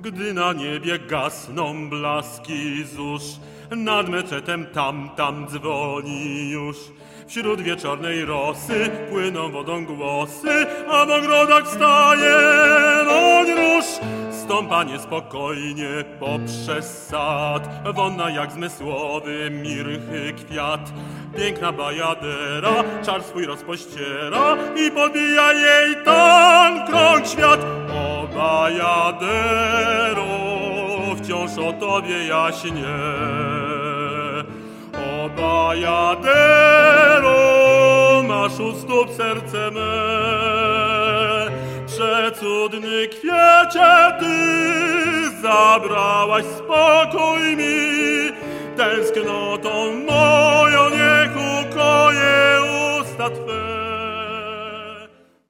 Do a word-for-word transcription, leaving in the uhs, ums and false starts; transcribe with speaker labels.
Speaker 1: Gdy na niebie gasną blaski zórz, nad meczetem tam, tam dzwoni już. Wśród wieczornej rosy płyną wodą głosy, a w ogrodach staje woń róż. Stąpa niespokojnie poprzez sad, wonna jak zmysłowy mirchy kwiat. Piękna bajadera czar swój rozpościera i podbija jej tam krąg świat. O bajadero, wciąż o tobie jaśnie. O bajadero, masz u stóp serce me. Przecudny kwiecie, ty zabrałaś spokój mi, tęsknotą